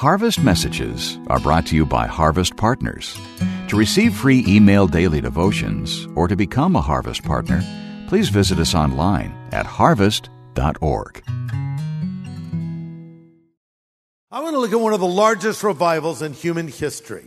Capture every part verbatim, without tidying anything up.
Harvest Messages are brought to you by Harvest Partners. To receive free email daily devotions or to become a Harvest Partner, please visit us online at harvest dot org. I want to look at one of the largest revivals in human history.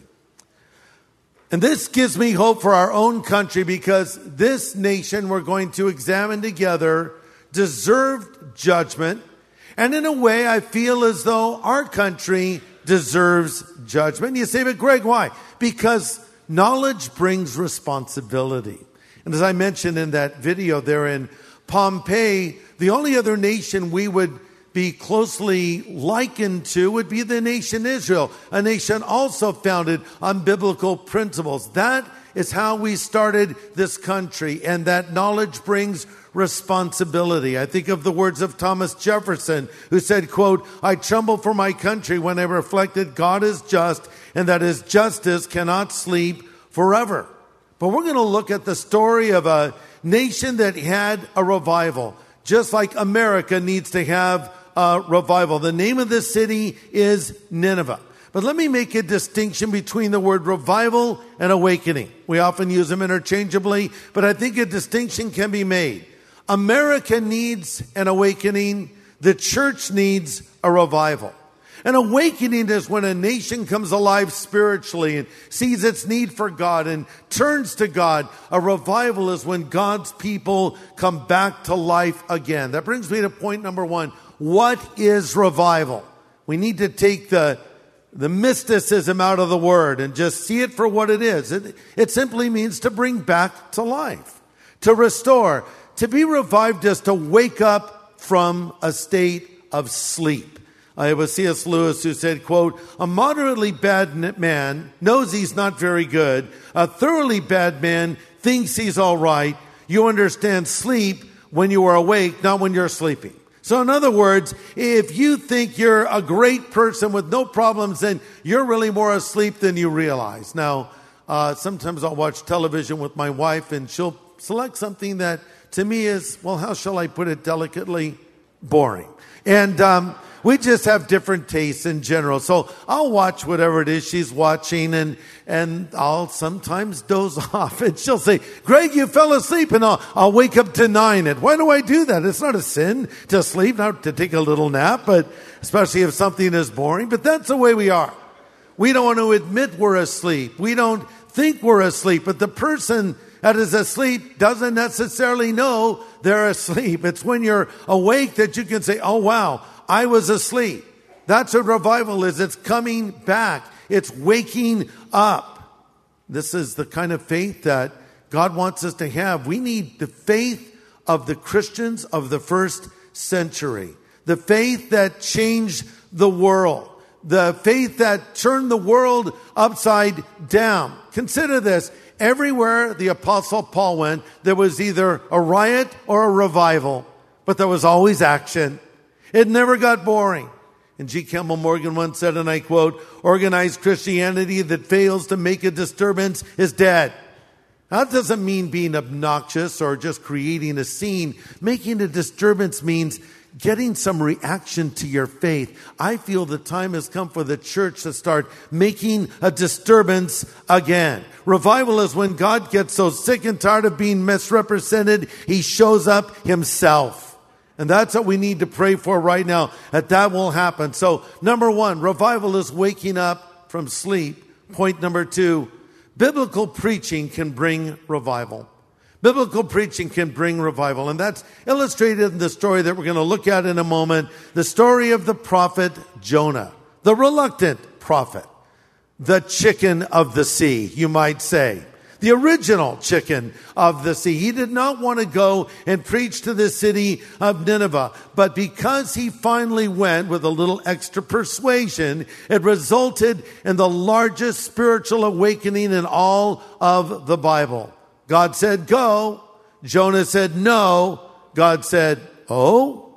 And this gives me hope for our own country because this nation we're going to examine together deserved judgment. And in a way, I feel as though our country deserves judgment. You say, but Greg, why? Because knowledge brings responsibility. And as I mentioned in that video there in Pompeii, the only other nation we would be closely likened to would be the nation Israel, a nation also founded on biblical principles. That is how we started this country, and that knowledge brings responsibility. I think of the words of Thomas Jefferson, who said, quote, "I tremble for my country when I reflected God is just and that his justice cannot sleep forever." But we're going to look at the story of a nation that had a revival, just like America needs to have a revival. The name of this city is Nineveh. But let me make a distinction between the word revival and awakening. We often use them interchangeably, but I think a distinction can be made. America needs an awakening. The church needs a revival. An awakening is when a nation comes alive spiritually and sees its need for God and turns to God. A revival is when God's people come back to life again. That brings me to point number one. What is revival? We need to take the the mysticism out of the word and just see it for what it is. It, it simply means to bring back to life, to restore. To be revived is to wake up from a state of sleep. Uh, it was C S Lewis who said, quote, "A moderately bad man knows he's not very good. A thoroughly bad man thinks he's all right. You understand sleep when you are awake, not when you're sleeping." So in other words, if you think you're a great person with no problems, then you're really more asleep than you realize. Now, uh, sometimes I'll watch television with my wife and she'll select something that to me is, well, how shall I put it delicately? Boring. And um, we just have different tastes in general. So I'll watch whatever it is she's watching and and I'll sometimes doze off. And she'll say, "Greg, you fell asleep." And I'll, I'll wake up to nine it. Why do I do that? It's not a sin to sleep, not to take a little nap, but especially if something is boring. But that's the way we are. We don't want to admit we're asleep. We don't think we're asleep. But the person that is asleep doesn't necessarily know they're asleep. It's when you're awake that you can say, "Oh, wow, I was asleep." That's what revival is. It's coming back. It's waking up. This is the kind of faith that God wants us to have. We need the faith of the Christians of the first century. The faith that changed the world. The faith that turned the world upside down. Consider this. Everywhere the Apostle Paul went, there was either a riot or a revival, but there was always action. It never got boring. And G. Campbell Morgan once said, and I quote, "Organized Christianity that fails to make a disturbance is dead." That doesn't mean being obnoxious or just creating a scene. Making a disturbance means getting some reaction to your faith. I feel the time has come for the church to start making a disturbance again. Revival is when God gets so sick and tired of being misrepresented, he shows up himself. And that's what we need to pray for right now, that that will happen. So, number one, revival is waking up from sleep. Point number two, biblical preaching can bring revival. Biblical preaching can bring revival. And that's illustrated in the story that we're going to look at in a moment. The story of the prophet Jonah, the reluctant prophet, the chicken of the sea, you might say. The original chicken of the sea. He did not want to go and preach to the city of Nineveh. But because he finally went with a little extra persuasion, it resulted in the largest spiritual awakening in all of the Bible. God said, "Go." Jonah said, "No." God said, "Oh."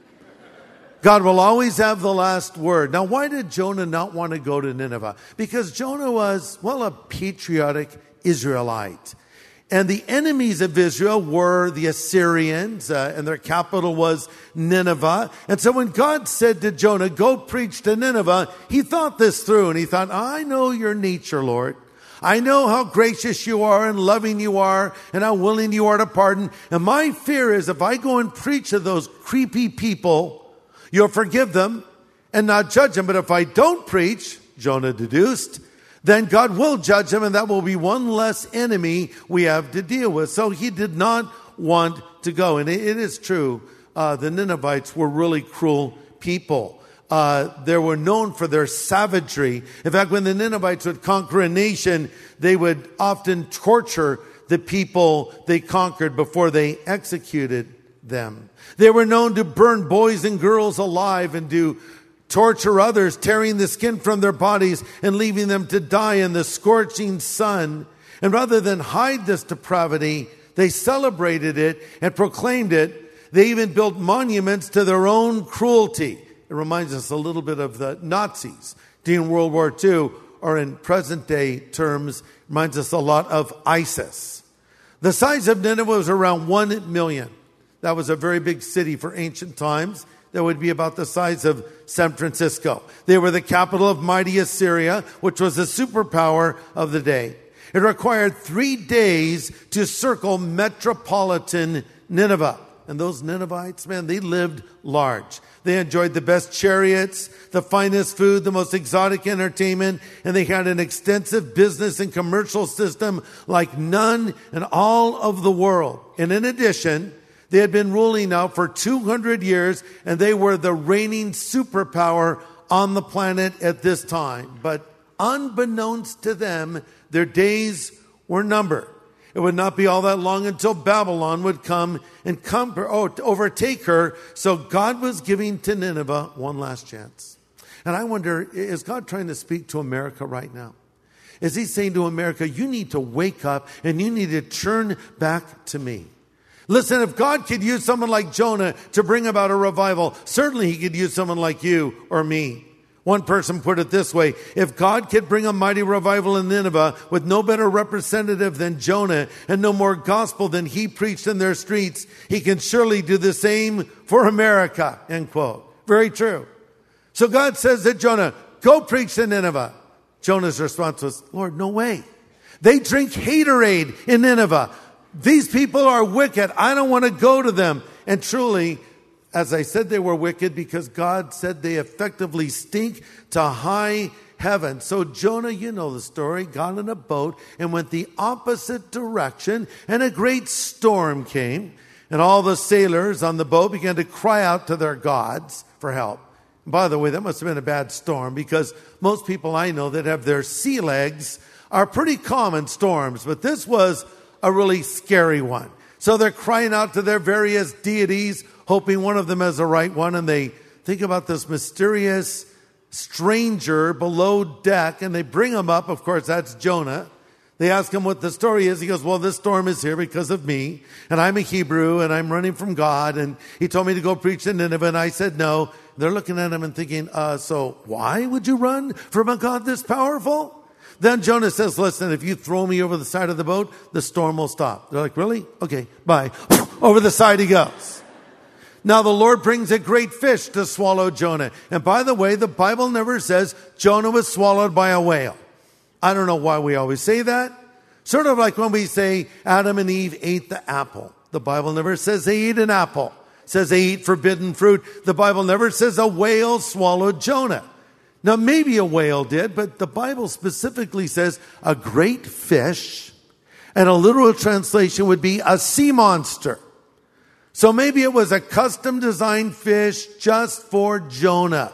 God will always have the last word. Now, why did Jonah not want to go to Nineveh? Because Jonah was, well, a patriotic Israelite. And the enemies of Israel were the Assyrians, uh, and their capital was Nineveh. And so when God said to Jonah, go preach to Nineveh, he thought this through, and he thought, I know your nature, Lord. I know how gracious you are and loving you are and how willing you are to pardon. And my fear is if I go and preach to those creepy people, you'll forgive them and not judge them. But if I don't preach, Jonah deduced, then God will judge them, and that will be one less enemy we have to deal with. So he did not want to go. And it is true, uh, the Ninevites were really cruel people. Uh, they were known for their savagery. In fact, when the Ninevites would conquer a nation, they would often torture the people they conquered before they executed them. They were known to burn boys and girls alive and to torture others, tearing the skin from their bodies and leaving them to die in the scorching sun. And rather than hide this depravity, they celebrated it and proclaimed it. They even built monuments to their own cruelty. It reminds us a little bit of the Nazis during World War Two, or in present day terms, reminds us a lot of ISIS. The size of Nineveh was around one million. That was a very big city for ancient times. That would be about the size of San Francisco. They were the capital of mighty Assyria, which was the superpower of the day. It required three days to circle metropolitan Nineveh. And those Ninevites, man, they lived large. They enjoyed the best chariots, the finest food, the most exotic entertainment, and they had an extensive business and commercial system like none in all of the world. And in addition, they had been ruling now for two hundred years, and they were the reigning superpower on the planet at this time. But unbeknownst to them, their days were numbered. It would not be all that long until Babylon would come and come, oh, to overtake her. So God was giving to Nineveh one last chance. And I wonder, is God trying to speak to America right now? Is he saying to America, you need to wake up and you need to turn back to me? Listen, if God could use someone like Jonah to bring about a revival, certainly he could use someone like you or me. One person put it this way: if God could bring a mighty revival in Nineveh with no better representative than Jonah and no more gospel than he preached in their streets, he can surely do the same for America, end quote. Very true. So God says to Jonah, go preach to Nineveh. Jonah's response was, Lord, no way. They drink haterade in Nineveh. These people are wicked. I don't want to go to them. And truly, as I said, they were wicked because God said they effectively stink to high heaven. So Jonah, you know the story, got in a boat and went the opposite direction, and a great storm came. And all the sailors on the boat began to cry out to their gods for help. And by the way, that must have been a bad storm, because most people I know that have their sea legs are pretty common storms, but this was a really scary one. So they're crying out to their various deities, hoping one of them has the right one. And they think about this mysterious stranger below deck, and they bring him up. Of course, that's Jonah. They ask him what the story is. He goes, well, this storm is here because of me. And I'm a Hebrew, and I'm running from God. And he told me to go preach in Nineveh, and I said no. They're looking at him and thinking, uh, so why would you run from a God this powerful? Then Jonah says, listen, if you throw me over the side of the boat, the storm will stop. They're like, really? Okay, bye. Over the side he goes. Now the Lord brings a great fish to swallow Jonah. And by the way, the Bible never says Jonah was swallowed by a whale. I don't know why we always say that. Sort of like when we say Adam and Eve ate the apple. The Bible never says they ate an apple. It says they eat forbidden fruit. The Bible never says a whale swallowed Jonah. Now, maybe a whale did, but the Bible specifically says a great fish, and a literal translation would be a sea monster. So maybe it was a custom designed fish just for Jonah.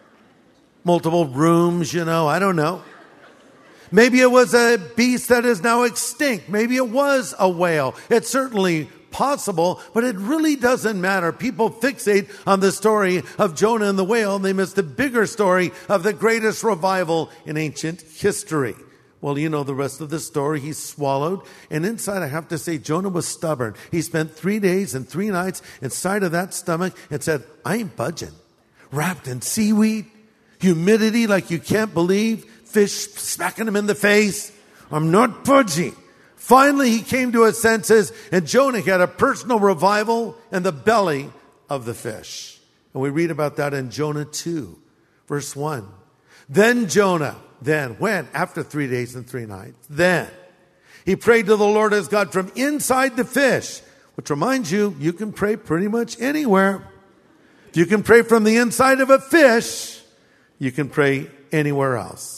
Multiple rooms, you know, I don't know. Maybe it was a beast that is now extinct. Maybe it was a whale. It's certainly possible, but it really doesn't matter. People fixate on the story of Jonah and the whale, and they miss the bigger story of the greatest revival in ancient history. Well, you know the rest of the story. He's swallowed, and inside, I have to say, Jonah was stubborn. He spent three days and three nights inside of that stomach and said, I ain't budging. Wrapped in seaweed, humidity like you can't believe, fish smacking him in the face. I'm not budging. Finally, he came to his senses, and Jonah had a personal revival in the belly of the fish. And we read about that in Jonah two, verse one. Then Jonah, then, when? After three days and three nights. Then he prayed to the Lord his God from inside the fish, which reminds you, you can pray pretty much anywhere. If you can pray from the inside of a fish, you can pray anywhere else.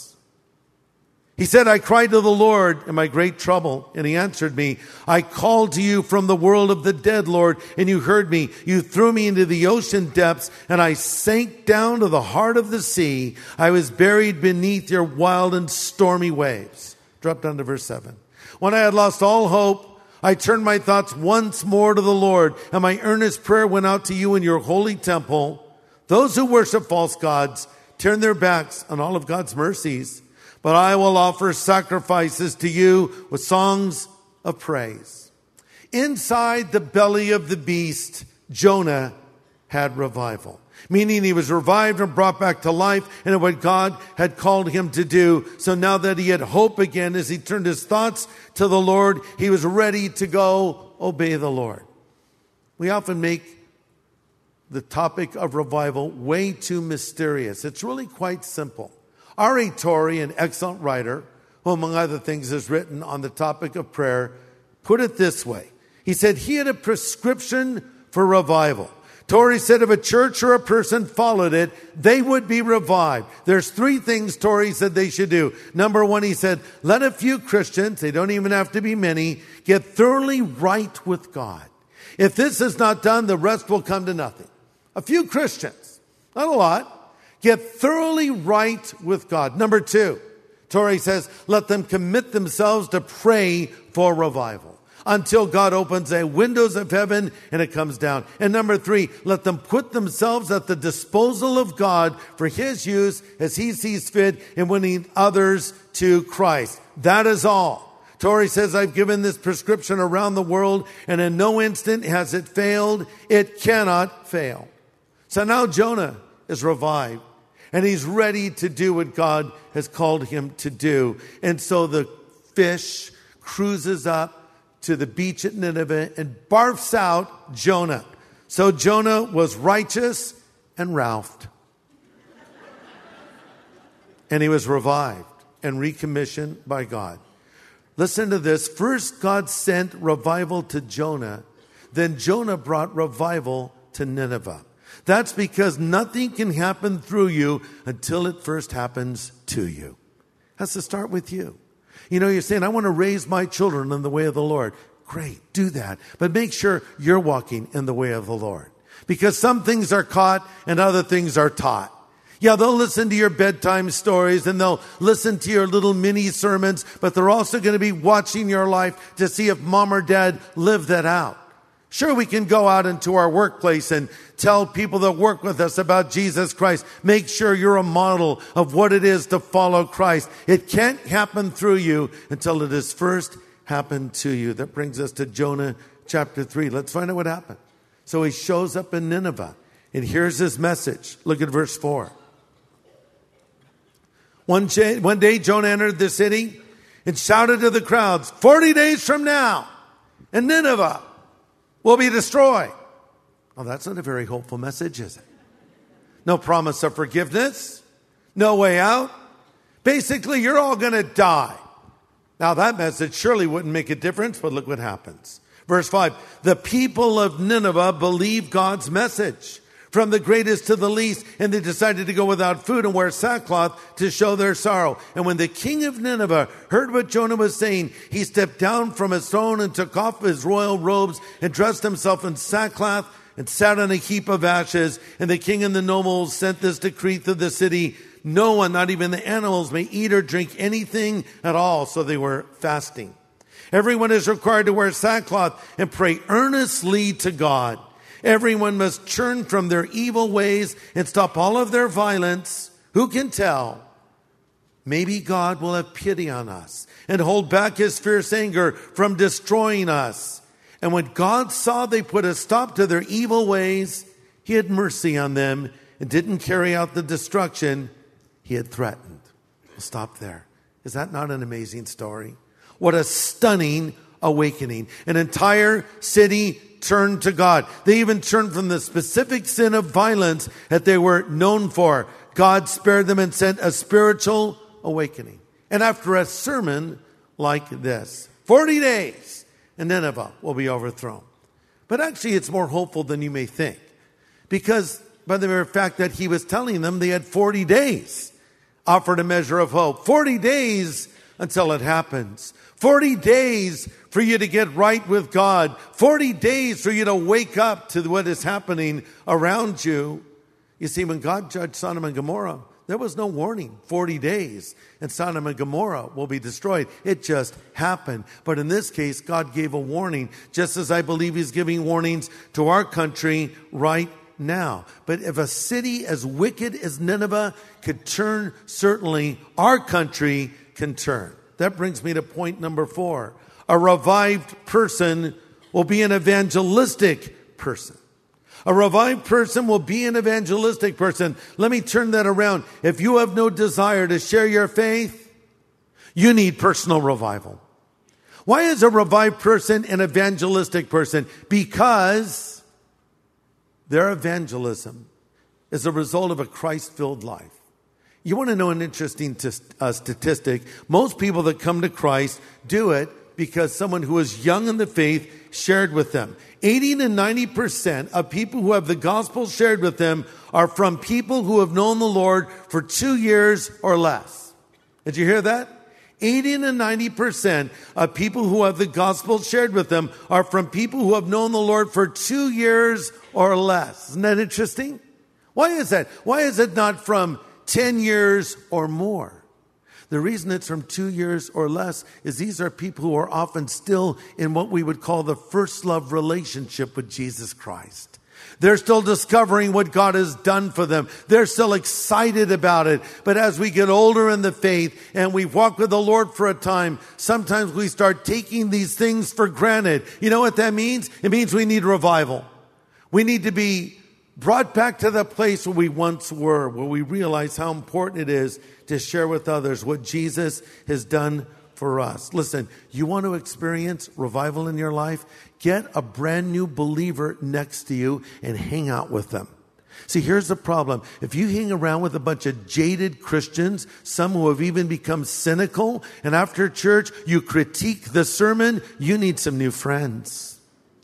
He said, I cried to the Lord in my great trouble, and he answered me. I called to you from the world of the dead, Lord, and you heard me. You threw me into the ocean depths, and I sank down to the heart of the sea. I was buried beneath your wild and stormy waves. Drop down to verse seven. When I had lost all hope, I turned my thoughts once more to the Lord, and my earnest prayer went out to you in your holy temple. Those who worship false gods turn their backs on all of God's mercies. But I will offer sacrifices to you with songs of praise. Inside the belly of the beast, Jonah had revival. Meaning he was revived and brought back to life in what God had called him to do. So now that he had hope again, as he turned his thoughts to the Lord, he was ready to go obey the Lord. We often make the topic of revival way too mysterious. It's really quite simple. R A Torrey, an excellent writer, who among other things has written on the topic of prayer, put it this way. He said he had a prescription for revival. Torrey said if a church or a person followed it, they would be revived. There's three things Torrey said they should do. Number one, he said, let a few Christians, they don't even have to be many, get thoroughly right with God. If this is not done, the rest will come to nothing. A few Christians, not a lot. Get thoroughly right with God. Number two, Torrey says, let them commit themselves to pray for revival until God opens the windows of heaven and it comes down. And number three, let them put themselves at the disposal of God for his use as he sees fit in winning others to Christ. That is all. Torrey says, I've given this prescription around the world, and in no instant has it failed. It cannot fail. So now Jonah is revived, and he's ready to do what God has called him to do. And so the fish cruises up to the beach at Nineveh and barfs out Jonah. So Jonah was righteous and Ralphed. And he was revived and recommissioned by God. Listen to this. First, God sent revival to Jonah. Then Jonah brought revival to Nineveh. That's because nothing can happen through you until it first happens to you. It has to start with you. You know, you're saying, I want to raise my children in the way of the Lord. Great, do that. But make sure you're walking in the way of the Lord. Because some things are caught and other things are taught. Yeah, they'll listen to your bedtime stories and they'll listen to your little mini sermons, but they're also going to be watching your life to see if mom or dad live that out. Sure, we can go out into our workplace and tell people that work with us about Jesus Christ. Make sure you're a model of what it is to follow Christ. It can't happen through you until it has first happened to you. That brings us to Jonah chapter three. Let's find out what happened. So he shows up in Nineveh, and here's his message. Look at verse four. One day Jonah entered the city and shouted to the crowds, forty days from now, and Nineveh will be destroyed. Well, that's not a very hopeful message, is it? No promise of forgiveness. No way out. Basically, you're all going to die. Now, that message surely wouldn't make a difference, but look what happens. Verse five, the people of Nineveh believed God's message, from the greatest to the least, and they decided to go without food and wear sackcloth to show their sorrow. And when the king of Nineveh heard what Jonah was saying, he stepped down from his throne and took off his royal robes and dressed himself in sackcloth and sat on a heap of ashes. And the king and the nobles sent this decree through the city: no one, not even the animals, may eat or drink anything at all. So they were fasting. Everyone is required to wear sackcloth and pray earnestly to God. Everyone must turn from their evil ways and stop all of their violence. Who can tell? Maybe God will have pity on us and hold back his fierce anger from destroying us. And when God saw they put a stop to their evil ways, he had mercy on them and didn't carry out the destruction he had threatened. We'll stop there. Is that not an amazing story? What a stunning awakening. An entire city turned to God. They even turned from the specific sin of violence that they were known for. God spared them and sent a spiritual awakening. And after a sermon like this, forty days, and Nineveh will be overthrown. But actually, it's more hopeful than you may think. Because by the mere fact that he was telling them they had forty days, offered a measure of hope. forty days until it happens. forty days for you to get right with God. forty days for you to wake up to what is happening around you. You see, when God judged Sodom and Gomorrah, there was no warning. forty days and Sodom and Gomorrah will be destroyed. It just happened. But in this case, God gave a warning, just as I believe he's giving warnings to our country right now. But if a city as wicked as Nineveh could turn, certainly our country can turn. That brings me to point number four. A revived person will be an evangelistic person. A revived person will be an evangelistic person. Let me turn that around. If you have no desire to share your faith, you need personal revival. Why is a revived person an evangelistic person? Because their evangelism is a result of a Christ-filled life. You want to know an interesting t- uh, statistic? Most people that come to Christ do it because someone who is young in the faith shared with them. eighty to ninety percent of people who have the gospel shared with them are from people who have known the Lord for two years or less. Did you hear that? eighty to ninety percent of people who have the gospel shared with them are from people who have known the Lord for two years or less. Isn't that interesting? Why is that? Why is it not from ten years or more? The reason it's from two years or less is these are people who are often still in what we would call the first love relationship with Jesus Christ. They're still discovering what God has done for them. They're still excited about it. But as we get older in the faith and we walk with the Lord for a time, sometimes we start taking these things for granted. You know what that means? It means we need revival. We need to be brought back to the place where we once were, where we realize how important it is to share with others what Jesus has done for us. Listen, you want to experience revival in your life? Get a brand new believer next to you and hang out with them. See, here's the problem. If you hang around with a bunch of jaded Christians, some who have even become cynical, and after church you critique the sermon, you need some new friends.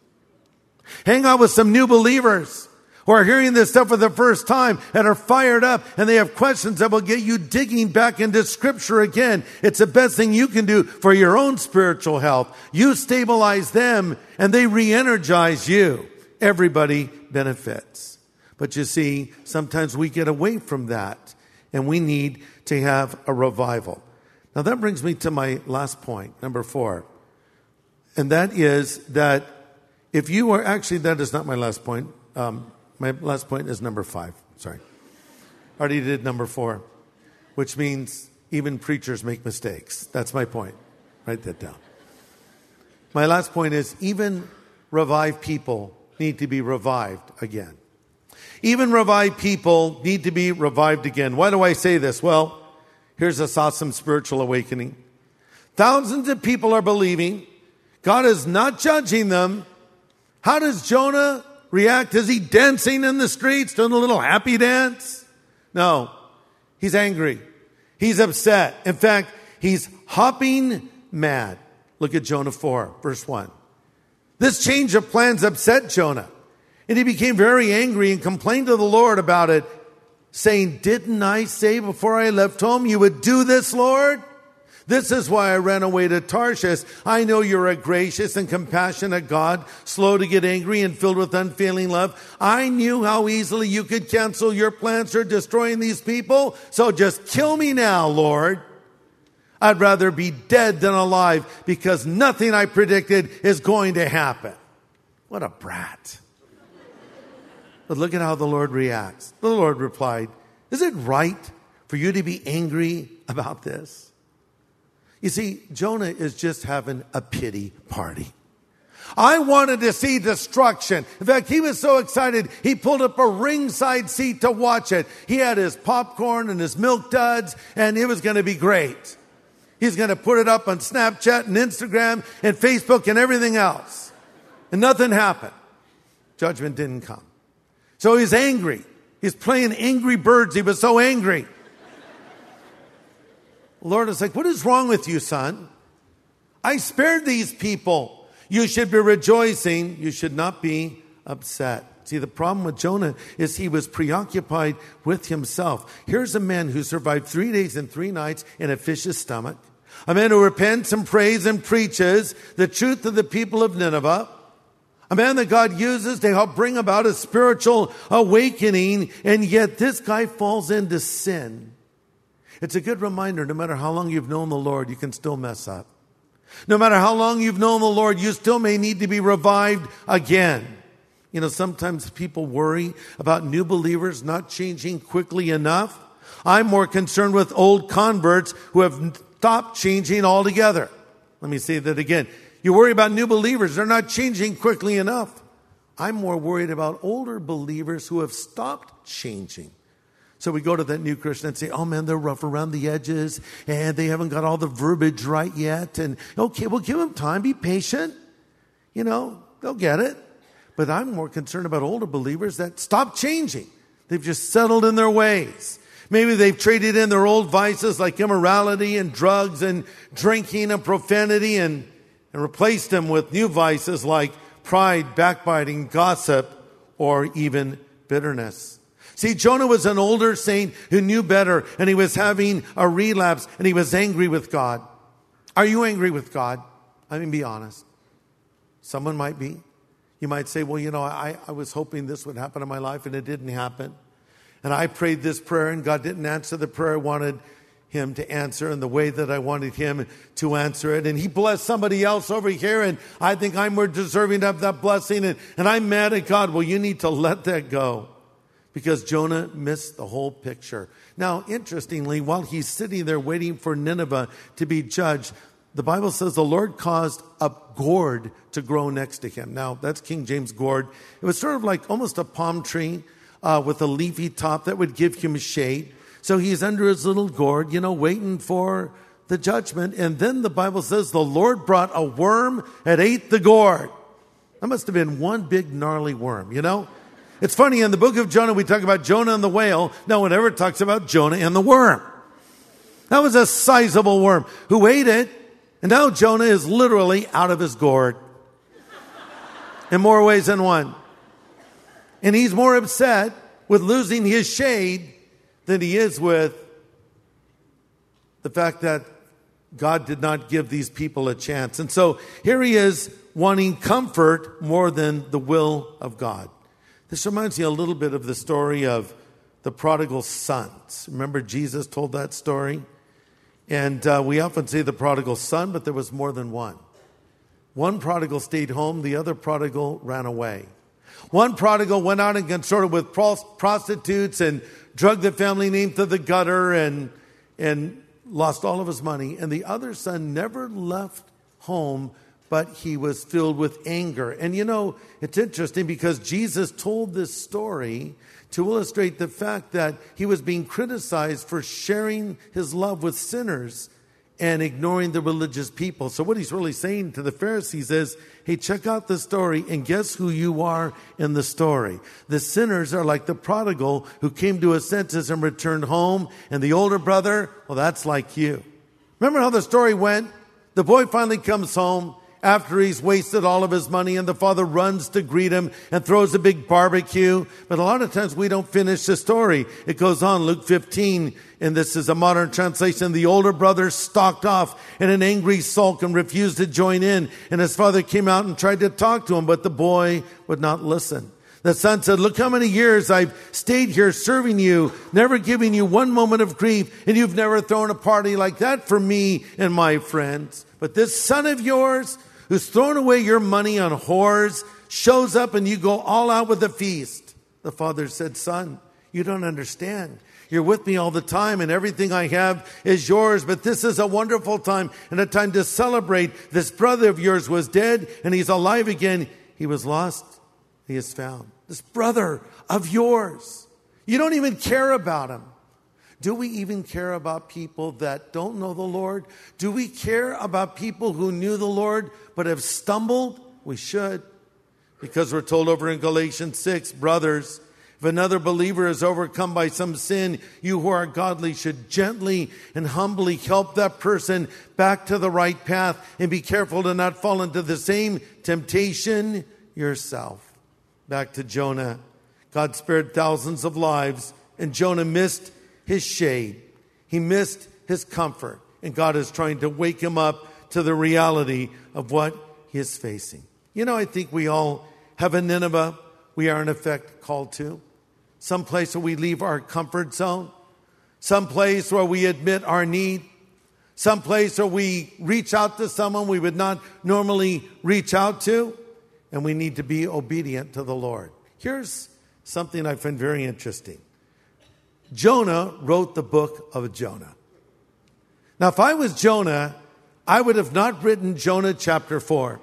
Hang out with some new believers who are hearing this stuff for the first time and are fired up and they have questions that will get you digging back into Scripture again. It's the best thing you can do for your own spiritual health. You stabilize them and they re-energize you. Everybody benefits. But you see, sometimes we get away from that and we need to have a revival. Now that brings me to my last point, number four. And that is that if you are, actually that is not my last point. Um, My last point is number five. Sorry. Already did number four, which means even preachers make mistakes. That's my point. Write that down. My last point is even revived people need to be revived again. Even revived people need to be revived again. Why do I say this? Well, here's this awesome spiritual awakening. Thousands of people are believing. God is not judging them. How does Jonah react? Is he dancing in the streets, doing a little happy dance? No, he's angry. He's upset. In fact, he's hopping mad. Look at Jonah four, verse one. This change of plans upset Jonah, and he became very angry and complained to the Lord about it, saying, didn't I say before I left home you would do this, Lord? This is why I ran away to Tarshish. I know you're a gracious and compassionate God, slow to get angry and filled with unfailing love. I knew how easily you could cancel your plans for destroying these people. So just kill me now, Lord. I'd rather be dead than alive because nothing I predicted is going to happen. What a brat. But look at how the Lord reacts. The Lord replied, is it right for you to be angry about this? You see, Jonah is just having a pity party. I wanted to see destruction. In fact, he was so excited, he pulled up a ringside seat to watch it. He had his popcorn and his milk duds, and it was going to be great. He's going to put it up on Snapchat and Instagram and Facebook and everything else. And nothing happened. Judgment didn't come. So he's angry. He's playing Angry Birds. He was so angry. The Lord is like, what is wrong with you, son? I spared these people. You should be rejoicing. You should not be upset. See, the problem with Jonah is he was preoccupied with himself. Here's a man who survived three days and three nights in a fish's stomach. A man who repents and prays and preaches the truth to the people of Nineveh. A man that God uses to help bring about a spiritual awakening. And yet this guy falls into sin. It's a good reminder, no matter how long you've known the Lord, you can still mess up. No matter how long you've known the Lord, you still may need to be revived again. You know, sometimes people worry about new believers not changing quickly enough. I'm more concerned with old converts who have stopped changing altogether. Let me say that again. You worry about new believers. They're not changing quickly enough. I'm more worried about older believers who have stopped changing. So we go to that new Christian and say, oh man, they're rough around the edges and they haven't got all the verbiage right yet. And okay, we'll give them time. Be patient. You know, they'll get it. But I'm more concerned about older believers that stop changing. They've just settled in their ways. Maybe they've traded in their old vices like immorality and drugs and drinking and profanity and, and replaced them with new vices like pride, backbiting, gossip, or even bitterness. See, Jonah was an older saint who knew better, and he was having a relapse, and he was angry with God. Are you angry with God? I mean, be honest. Someone might be. You might say, well, you know, I, I was hoping this would happen in my life, and it didn't happen. And I prayed this prayer, and God didn't answer the prayer I wanted him to answer in the way that I wanted him to answer it. And he blessed somebody else over here, and I think I'm more deserving of that blessing, and, and I'm mad at God. Well, you need to let that go. Because Jonah missed the whole picture. Now, interestingly, while he's sitting there waiting for Nineveh to be judged, the Bible says the Lord caused a gourd to grow next to him. Now, that's King James gourd. It was sort of like almost a palm tree uh, with a leafy top that would give him shade. So he's under his little gourd, you know, waiting for the judgment. And then the Bible says the Lord brought a worm that ate the gourd. That must have been one big gnarly worm, you know? It's funny, in the book of Jonah, we talk about Jonah and the whale. No one ever talks about Jonah and the worm. That was a sizable worm who ate it. And now Jonah is literally out of his gourd. In more ways than one. And he's more upset with losing his shade than he is with the fact that God did not give these people a chance. And so here he is wanting comfort more than the will of God. This reminds me a little bit of the story of the prodigal sons. Remember Jesus told that story? And uh, we often say the prodigal son, but there was more than one. One prodigal stayed home. The other prodigal ran away. One prodigal went out and consorted with prostitutes and dragged the family name to the gutter and, and lost all of his money. And the other son never left home, but he was filled with anger. And you know, it's interesting because Jesus told this story to illustrate the fact that he was being criticized for sharing his love with sinners and ignoring the religious people. So what he's really saying to the Pharisees is, hey, check out the story and guess who you are in the story. The sinners are like the prodigal who came to his senses and returned home. And the older brother, well, that's like you. Remember how the story went? The boy finally comes home after he's wasted all of his money, and the father runs to greet him and throws a big barbecue. But a lot of times we don't finish the story. It goes on, Luke fifteen, and this is a modern translation. The older brother stalked off in an angry sulk and refused to join in. And his father came out and tried to talk to him, but the boy would not listen. The son said, look how many years I've stayed here serving you, never giving you one moment of grief, and you've never thrown a party like that for me and my friends. But this son of yours, who's thrown away your money on whores, shows up and you go all out with a feast. The father said, son, you don't understand. You're with me all the time and everything I have is yours. But this is a wonderful time and a time to celebrate. This brother of yours was dead and he's alive again. He was lost. He is found. This brother of yours. You don't even care about him. Do we even care about people that don't know the Lord? Do we care about people who knew the Lord but have stumbled? We should. Because we're told over in Galatians six, brothers, if another believer is overcome by some sin, you who are godly should gently and humbly help that person back to the right path, and be careful to not fall into the same temptation yourself. Back to Jonah. God spared thousands of lives, and Jonah missed his shade. He missed his comfort, and God is trying to wake him up to the reality of what he is facing. You know, I think we all have a Nineveh we are in effect called to. Some place where we leave our comfort zone. Some place where we admit our need. Some place where we reach out to someone we would not normally reach out to. And we need to be obedient to the Lord. Here's something I find very interesting. Jonah wrote the book of Jonah. Now, if I was Jonah, I would have not written Jonah chapter four.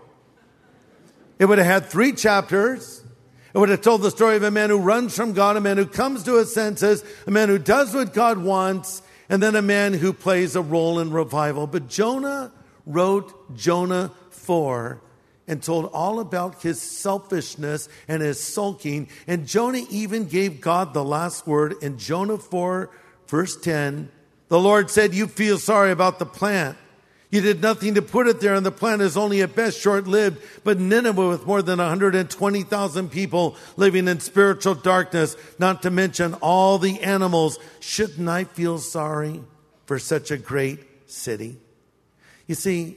It would have had three chapters. It would have told the story of a man who runs from God, a man who comes to his senses, a man who does what God wants, and then a man who plays a role in revival. But Jonah wrote Jonah four and told all about his selfishness and his sulking. And Jonah even gave God the last word in Jonah four, verse ten. The Lord said, you feel sorry about the plant. You did nothing to put it there, and the plant is only at best short-lived. But Nineveh, with more than one hundred twenty thousand people living in spiritual darkness, not to mention all the animals, shouldn't I feel sorry for such a great city? You see,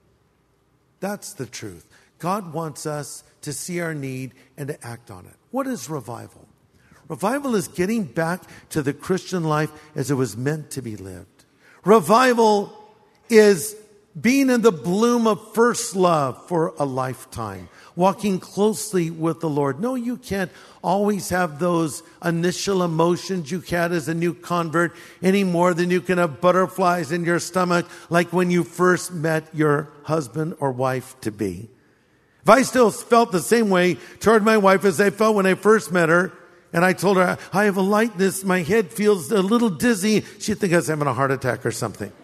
that's the truth. God wants us to see our need and to act on it. What is revival? Revival is getting back to the Christian life as it was meant to be lived. Revival is being in the bloom of first love for a lifetime, walking closely with the Lord. No, you can't always have those initial emotions you had as a new convert any more than you can have butterflies in your stomach like when you first met your husband or wife to be. If I still felt the same way toward my wife as I felt when I first met her, and I told her, I have a lightness, my head feels a little dizzy, she'd think I was having a heart attack or something.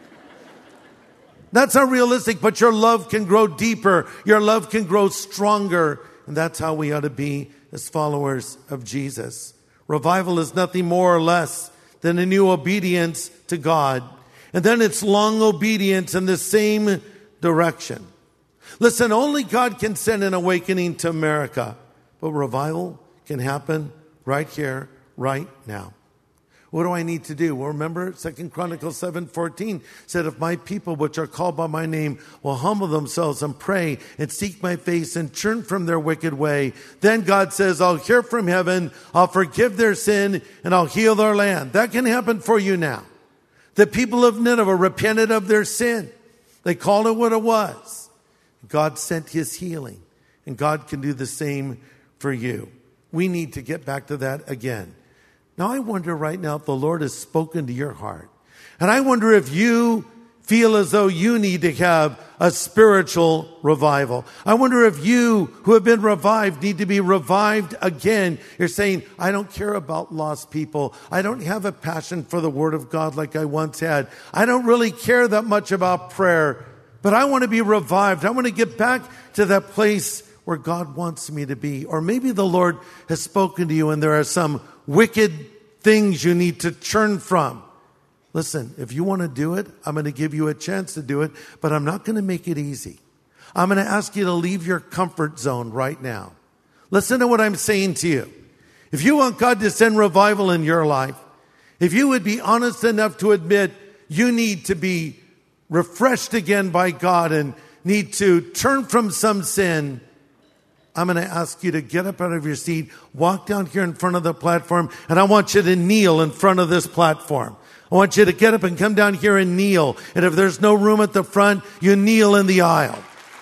That's not realistic, but your love can grow deeper. Your love can grow stronger. And that's how we ought to be as followers of Jesus. Revival is nothing more or less than a new obedience to God. And then it's long obedience in the same direction. Listen, only God can send an awakening to America. But revival can happen right here, right now. What do I need to do? Well, remember, Second Chronicles seven fourteen said, if my people, which are called by my name, will humble themselves and pray and seek my face and turn from their wicked way, then God says, I'll hear from heaven, I'll forgive their sin, and I'll heal their land. That can happen for you now. The people of Nineveh repented of their sin. They called it what it was. God sent his healing, and God can do the same for you. We need to get back to that again. Now, I wonder right now if the Lord has spoken to your heart. And I wonder if you feel as though you need to have a spiritual revival. I wonder if you who have been revived need to be revived again. You're saying, I don't care about lost people. I don't have a passion for the Word of God like I once had. I don't really care that much about prayer. But I want to be revived. I want to get back to that place where God wants me to be. Or maybe the Lord has spoken to you and there are some wicked things you need to turn from. Listen, if you want to do it, I'm going to give you a chance to do it, but I'm not going to make it easy. I'm going to ask you to leave your comfort zone right now. Listen to what I'm saying to you. If you want God to send revival in your life, if you would be honest enough to admit you need to be refreshed again by God and need to turn from some sin, I'm going to ask you to get up out of your seat, walk down here in front of the platform, and I want you to kneel in front of this platform. I want you to get up and come down here and kneel. And if there's no room at the front, you kneel in the aisle.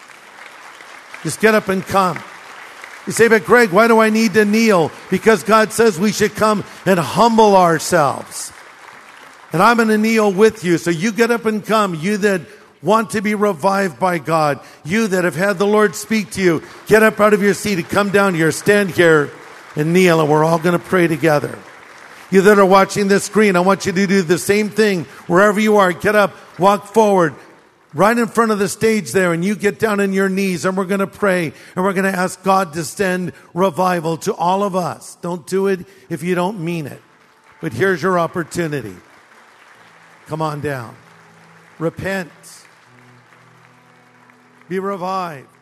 Just get up and come. You say, but Greg, why do I need to kneel? Because God says we should come and humble ourselves. And I'm going to kneel with you. So you get up and come. You that want to be revived by God. You that have had the Lord speak to you. Get up out of your seat and come down here. Stand here and kneel. And we're all going to pray together. You that are watching this screen, I want you to do the same thing wherever you are. Get up, walk forward, right in front of the stage there, and you get down on your knees, and we're going to pray, and we're going to ask God to send revival to all of us. Don't do it if you don't mean it. But here's your opportunity. Come on down. Repent. Be revived.